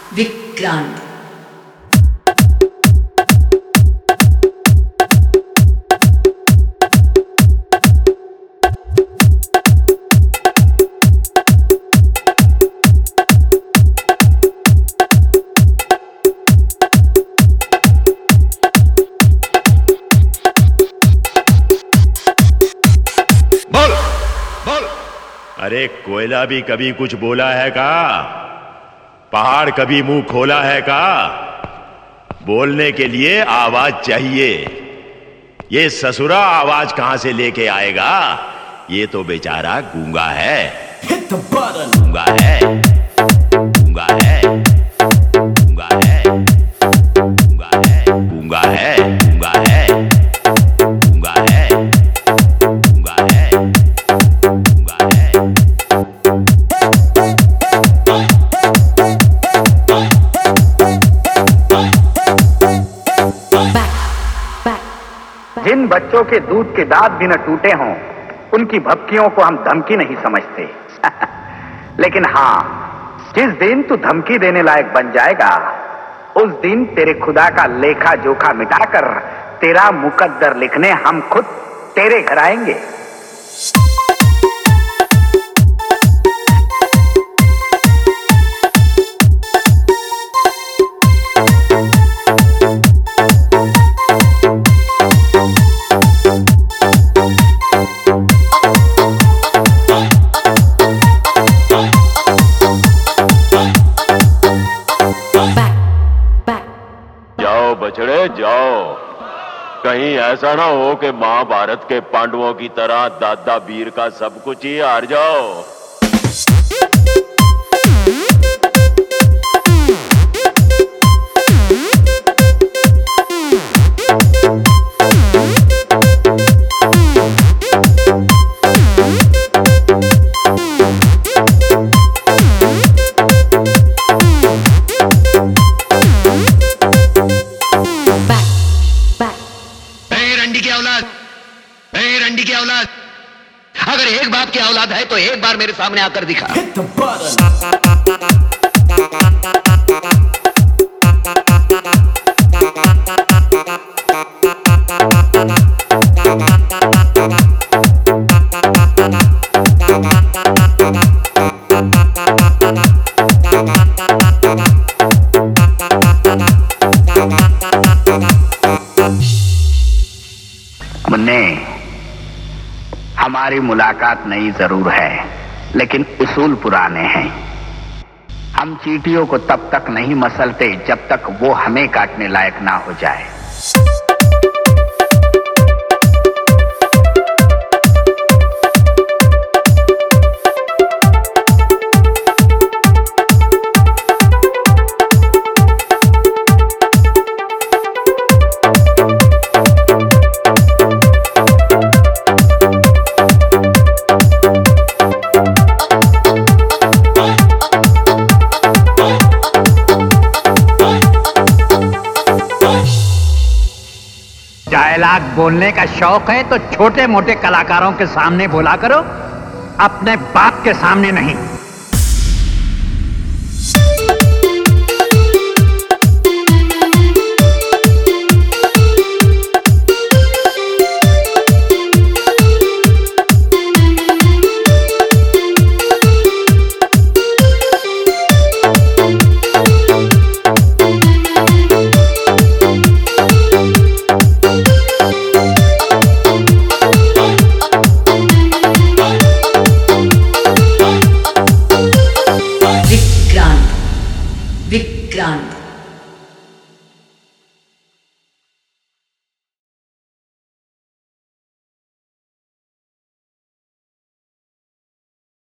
विक्रांत। अरे कोयला भी कभी कुछ बोला है का? पहाड़ कभी मुंह खोला है का? बोलने के लिए आवाज चाहिए। ये ससुरा आवाज कहां से लेके आएगा? ये तो बेचारा गूंगा है। गूंगा है, गूंगा है, गूंगा है, गूंगा है, गूंगा है, गूंगा है, गूंगा है, गूंगा है, गूंगा है। जिन बच्चों के दूध के दांत भी न टूटे हों, उनकी भपकियों को हम धमकी नहीं समझते। लेकिन हां, जिस दिन तू धमकी देने लायक बन जाएगा, उस दिन तेरे खुदा का लेखा जोखा मिटाकर तेरा मुकद्दर लिखने हम खुद तेरे घर आएंगे। जाओ बछड़े जाओ, कहीं ऐसा ना हो कि महाभारत के पांडवों की तरह दादा वीर का सब कुछ ही हार जाओ। रंडी की औलाद, अगर एक बाप की औलाद है तो एक बार मेरे सामने आकर दिखा। मुन्ने, हमारी मुलाकात नई जरूर है, लेकिन उसूल पुराने हैं। हम चींटियों को तब तक नहीं मसलते जब तक वो हमें काटने लायक ना हो जाए। डायलॉग बोलने का शौक है तो छोटे मोटे कलाकारों के सामने बोला करो, अपने बाप के सामने नहीं।